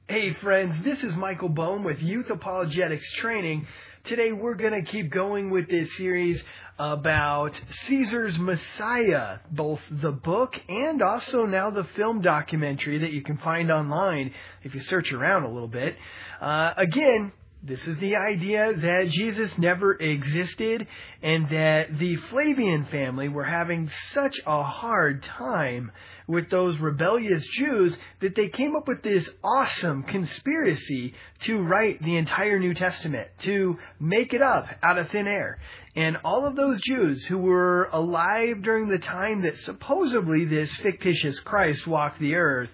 Hey friends, this is Michael Bohm with Youth Apologetics Training. Today we're going to keep going with this series about Caesar's Messiah, both the book and also now the film documentary that you can find online if you search around a little bit. Again, this is the idea that Jesus never existed and that the Flavian family were having such a hard time with those rebellious Jews that they came up with this awesome conspiracy to write the entire New Testament, to make it up out of thin air. And all of those Jews who were alive during the time that supposedly this fictitious Christ walked the earth,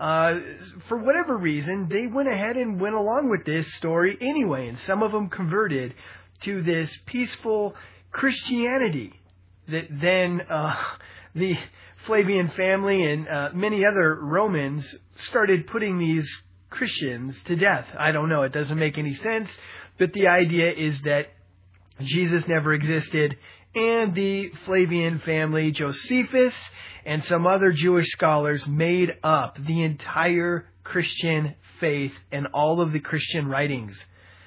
for whatever reason, they went ahead and went along with this story anyway, and some of them converted to this peaceful Christianity that then the Flavian family and many other Romans started putting these Christians to death. I don't know, it doesn't make any sense, but the idea is that Jesus never existed, and the Flavian family, Josephus, and some other Jewish scholars made up the entire Christian faith and all of the Christian writings.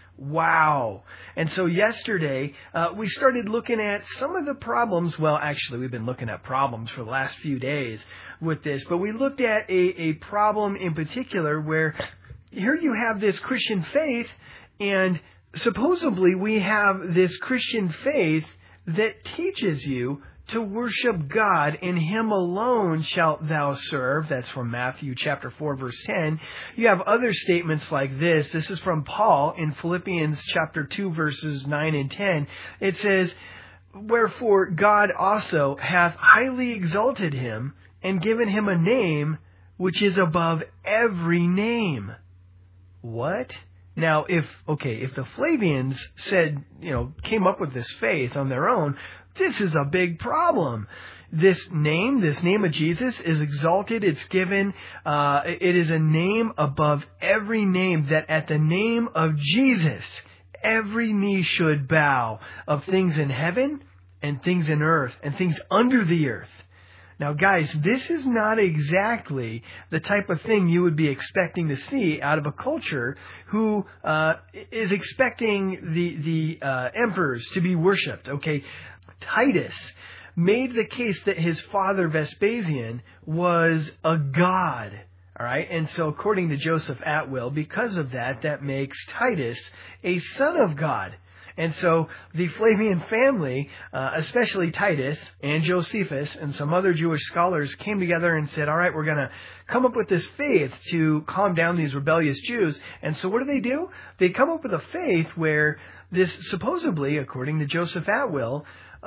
Wow. And so yesterday, we started looking at some of the problems. Well, actually, we've been looking at problems for the last few days with this, but we looked at a problem in particular where here you have this Christian faith, and supposedly we have this Christian faith that teaches you to worship God, and Him alone shalt thou serve. That's from Matthew chapter 4, verse 10. You have other statements like this. This is from Paul in Philippians chapter 2, verses 9 and 10. It says, "Wherefore God also hath highly exalted Him, and given Him a name which is above every name." What? Now, if the Flavians said, came up with this faith on their own, this is a big problem. This name of Jesus is exalted. It's given, it is a name above every name, that at the name of Jesus, every knee should bow, of things in heaven and things in earth and things under the earth. Now, guys, this is not exactly the type of thing you would be expecting to see out of a culture who is expecting the emperors to be worshipped. Okay, Titus made the case that his father Vespasian was a god. All right, and so according to Joseph Atwill, because of that, that makes Titus a son of God. And so the Flavian family, especially Titus and Josephus and some other Jewish scholars, came together and said, all right, we're going to come up with this faith to calm down these rebellious Jews. And so what do? They come up with a faith where this supposedly, according to Joseph Atwill,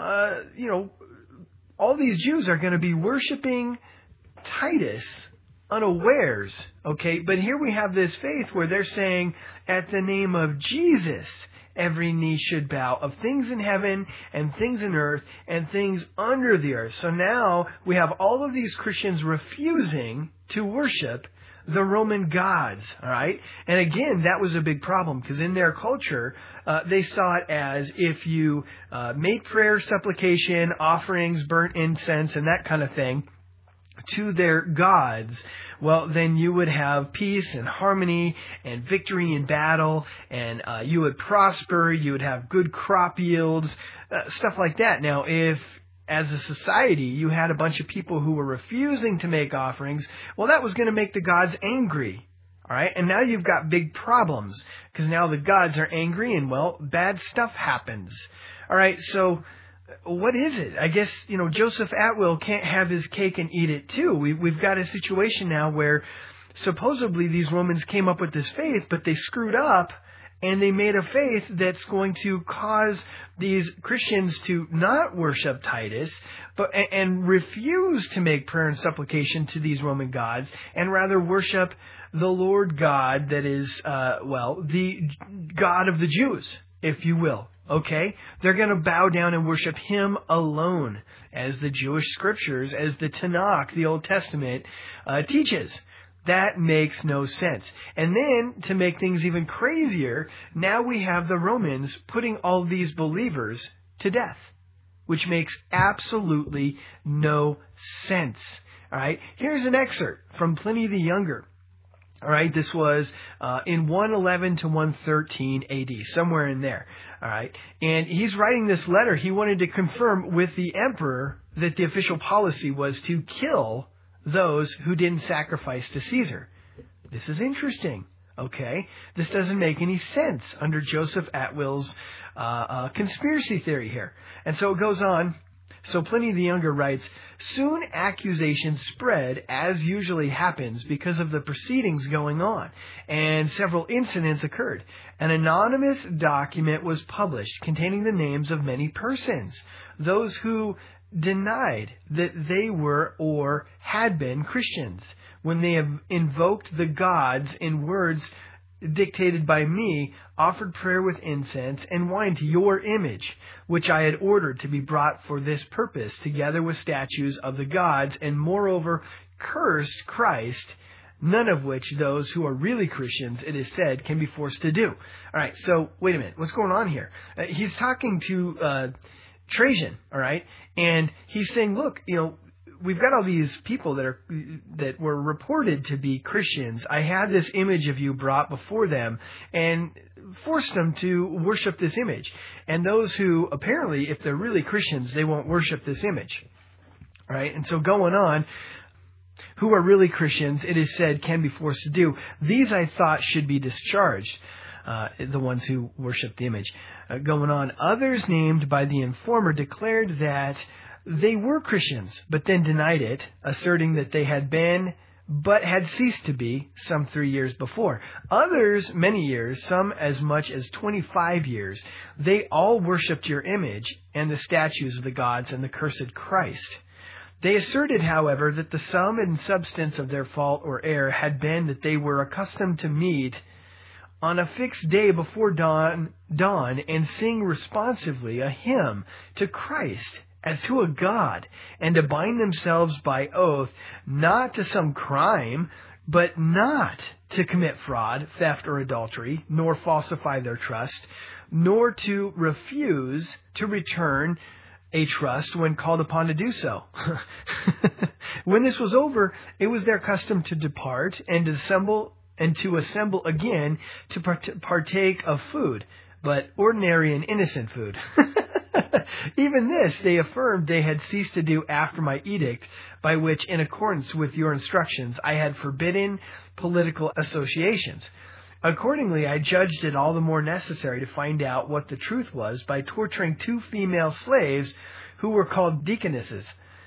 all these Jews are going to be worshiping Titus unawares. Okay, but here we have this faith where they're saying, at the name of Jesus, every knee should bow, of things in heaven and things in earth and things under the earth. So now we have all of these Christians refusing to worship the Roman gods, all right? And again, that was a big problem because in their culture, they saw it as if you make prayer, supplication, offerings, burnt incense, and that kind of thing to their gods, well, then you would have peace and harmony and victory in battle, and you would prosper, you would have good crop yields, stuff like that. Now, if as a society you had a bunch of people who were refusing to make offerings, well, that was going to make the gods angry. All right, and now you've got big problems because now the gods are angry and, well, bad stuff happens. All right, so what is it? I guess, Joseph Atwill can't have his cake and eat it too. We've got a situation now where supposedly these Romans came up with this faith, but they screwed up and they made a faith that's going to cause these Christians to not worship Titus, and refuse to make prayer and supplication to these Roman gods, and rather worship the Lord God that is, the God of the Jews, if you will. Okay? They're going to bow down and worship Him alone, as the Jewish scriptures, as the Tanakh, the Old Testament, teaches. That makes no sense. And then, to make things even crazier, now we have the Romans putting all these believers to death, which makes absolutely no sense. All right? Here's an excerpt from Pliny the Younger. All right, this was in 111 to 113 AD, somewhere in there. All right, and he's writing this letter. He wanted to confirm with the emperor that the official policy was to kill those who didn't sacrifice to Caesar. This is interesting. Okay, this doesn't make any sense under Joseph Atwill's conspiracy theory here. And so it goes on. So Pliny the Younger writes, soon accusations spread, as usually happens, because of the proceedings going on, and several incidents occurred. An anonymous document was published containing the names of many persons, those who denied that they were or had been Christians, when they have invoked the gods in words dictated by me, offered prayer with incense and wine to your image, which I had ordered to be brought for this purpose, together with statues of the gods, and moreover cursed Christ, none of which those who are really Christians, it is said, can be forced to do. All right, so wait a minute. What's going on here? He's talking to Trajan, all right? And he's saying, look, we've got all these people that were reported to be Christians. I had this image of you brought before them and forced them to worship this image. And those who apparently, if they're really Christians, they won't worship this image. All right? And so going on, who are really Christians, it is said, can be forced to do. These I thought should be discharged. The ones who worship the image. Going on, others named by the informer declared that they were Christians, but then denied it, asserting that they had been, but had ceased to be, some 3 years before. Others, many years, some as much as 25 years, they all worshipped your image and the statues of the gods and the cursed Christ. They asserted, however, that the sum and substance of their fault or error had been that they were accustomed to meet on a fixed day before dawn and sing responsively a hymn to Christ as to a God, and to bind themselves by oath not to some crime, but not to commit fraud, theft, or adultery, nor falsify their trust, nor to refuse to return a trust when called upon to do so. When this was over, it was their custom to depart and to assemble again to partake of food, but ordinary and innocent food. Even this they affirmed they had ceased to do after my edict, by which, in accordance with your instructions, I had forbidden political associations. Accordingly, I judged it all the more necessary to find out what the truth was by torturing 2 female slaves who were called deaconesses.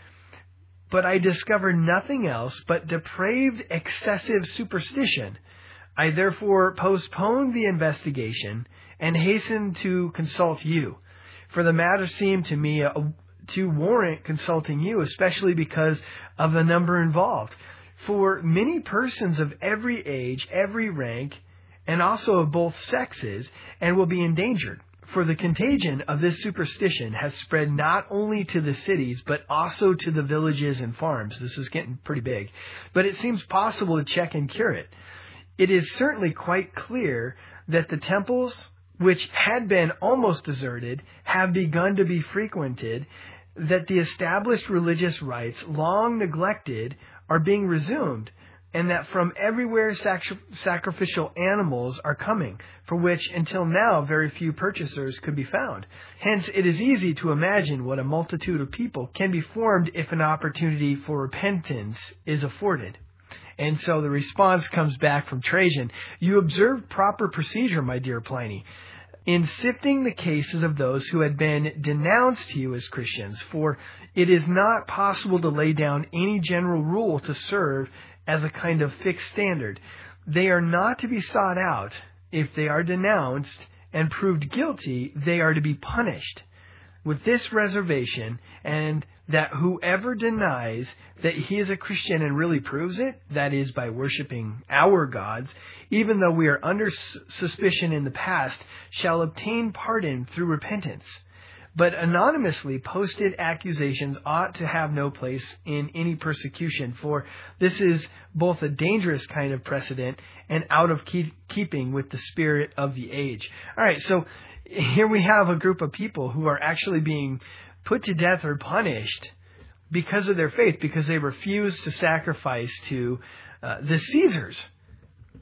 But I discovered nothing else but depraved, excessive superstition. I therefore postponed the investigation and hastened to consult you. For the matter seemed to me to warrant consulting you, especially because of the number involved. For many persons of every age, every rank, and also of both sexes, and will be endangered. For the contagion of this superstition has spread not only to the cities, but also to the villages and farms. This is getting pretty big. But it seems possible to check and cure it. It is certainly quite clear that the temples, which had been almost deserted, have begun to be frequented, that the established religious rites, long neglected, are being resumed, and that from everywhere sacrificial animals are coming, for which until now very few purchasers could be found. Hence it is easy to imagine what a multitude of people can be formed if an opportunity for repentance is afforded. And so the response comes back from Trajan. You observed proper procedure, my dear Pliny, in sifting the cases of those who had been denounced to you as Christians, for it is not possible to lay down any general rule to serve as a kind of fixed standard. They are not to be sought out. If they are denounced and proved guilty, they are to be punished. With this reservation, and that whoever denies that he is a Christian and really proves it, that is by worshiping our gods, even though we are under suspicion in the past, shall obtain pardon through repentance. But anonymously posted accusations ought to have no place in any persecution, for this is both a dangerous kind of precedent and out of keeping with the spirit of the age. All right, so here we have a group of people who are actually being put to death or punished because of their faith, because they refused to sacrifice to the Caesars.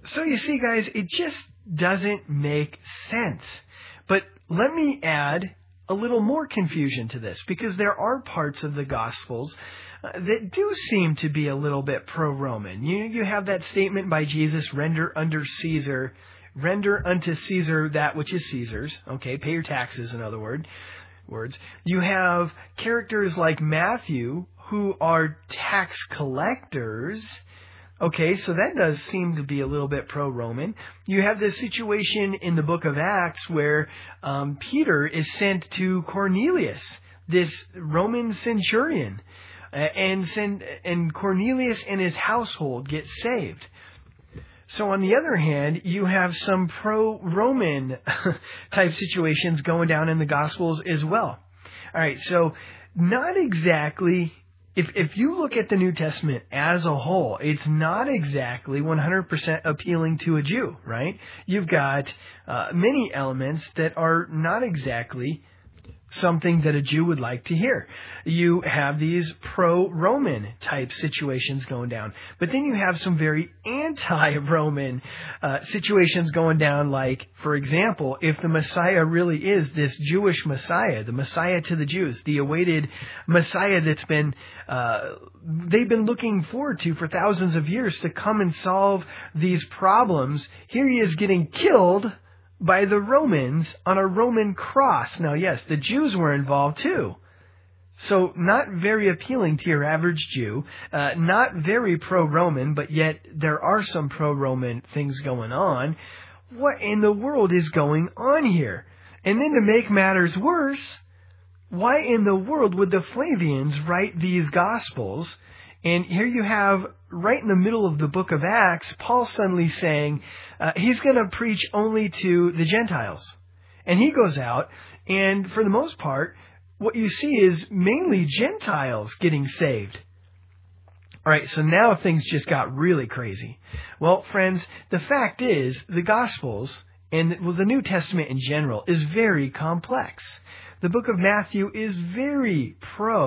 So you see, guys, it just doesn't make sense. But let me add a little more confusion to this, because there are parts of the Gospels that do seem to be a little bit pro-Roman. You have that statement by Jesus, render unto Caesar that which is Caesar's. Okay, pay your taxes, in other words. You have characters like Matthew who are tax collectors. Okay, so that does seem to be a little bit pro-Roman. You have this situation in the book of Acts where Peter is sent to Cornelius, this Roman centurion, and Cornelius and his household get saved. So on the other hand, you have some pro-Roman type situations going down in the Gospels as well. All right, so not exactly, if you look at the New Testament as a whole, it's not exactly 100% appealing to a Jew, right? You've got many elements that are not exactly something that a Jew would like to hear. You have these pro-Roman type situations going down. But then you have some very anti-Roman situations going down, like, for example, if the Messiah really is this Jewish Messiah, the Messiah to the Jews, the awaited Messiah that's been they've been looking forward to for thousands of years to come and solve these problems, here he is getting killed by the Romans on a Roman cross. Now, yes, the Jews were involved too. So not very appealing to your average Jew, not very pro-Roman, but yet there are some pro-Roman things going on. What in the world is going on here? And then to make matters worse, why in the world would the Flavians write these Gospels? And here you have, right in the middle of the book of Acts, Paul suddenly saying he's going to preach only to the Gentiles. And he goes out, and for the most part, what you see is mainly Gentiles getting saved. All right, so now things just got really crazy. Well, friends, the fact is, the Gospels, and the New Testament in general, is very complex. The book of Matthew is very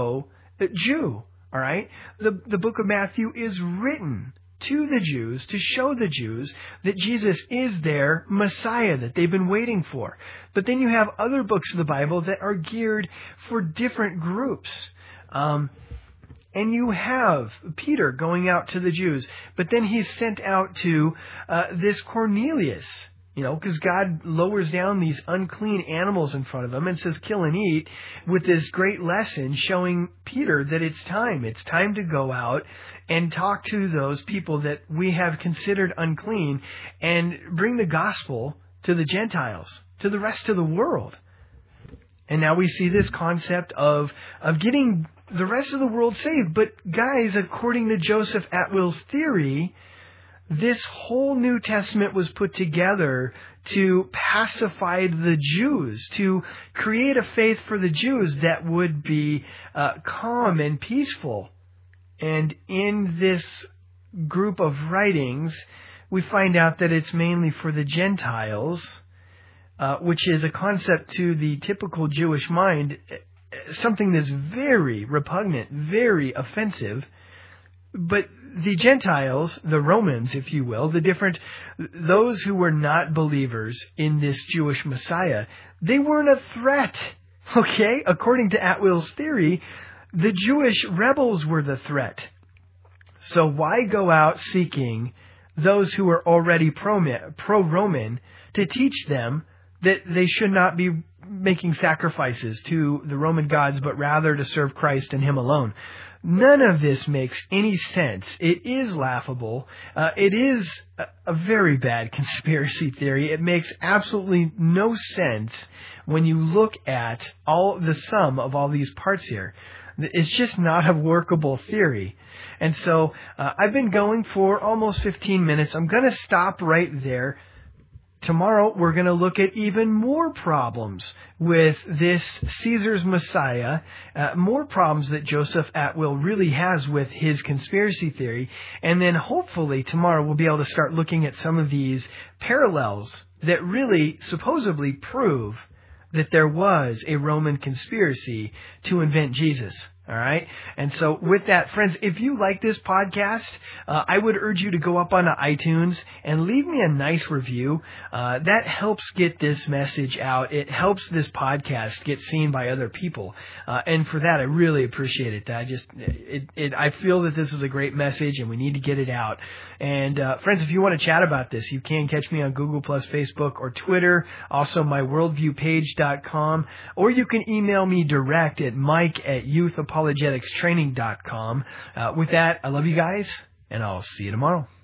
pro-Jew. All right? The book of Matthew is written to the Jews to show the Jews that Jesus is their Messiah that they've been waiting for. But then you have other books of the Bible that are geared for different groups. And you have Peter going out to the Jews, but then he's sent out to this Cornelius. Because God lowers down these unclean animals in front of him and says, kill and eat, with this great lesson showing Peter that it's time. It's time to go out and talk to those people that we have considered unclean and bring the gospel to the Gentiles, to the rest of the world. And now we see this concept of getting the rest of the world saved. But guys, according to Joseph Atwill's theory, this whole New Testament was put together to pacify the Jews, to create a faith for the Jews that would be calm and peaceful. And in this group of writings, we find out that it's mainly for the Gentiles, which is a concept to the typical Jewish mind, something that's very repugnant, very offensive. But the Gentiles, the Romans, if you will, those who were not believers in this Jewish Messiah, they weren't a threat. Okay? According to Atwill's theory, the Jewish rebels were the threat. So why go out seeking those who are already pro-Roman to teach them that they should not be making sacrifices to the Roman gods, but rather to serve Christ and Him alone? None of this makes any sense. It is laughable. It is a very bad conspiracy theory. It makes absolutely no sense when you look at all the sum of all these parts here. It's just not a workable theory. And so I've been going for almost 15 minutes. I'm going to stop right there. Tomorrow, we're going to look at even more problems with this Caesar's Messiah, more problems that Joseph Atwill really has with his conspiracy theory. And then hopefully tomorrow we'll be able to start looking at some of these parallels that really supposedly prove that there was a Roman conspiracy to invent Jesus. All right. And so with that, friends, if you like this podcast, I would urge you to go up onto iTunes and leave me a nice review. That helps get this message out. It helps this podcast get seen by other people. And for that, I really appreciate it. I feel that this is a great message and we need to get it out. And, friends, if you want to chat about this, you can catch me on Google Plus, Facebook, or Twitter. Also, myworldviewpage.com, or you can email me direct at mike@youthapologeticstraining.com. With that, I love you guys, and I'll see you tomorrow.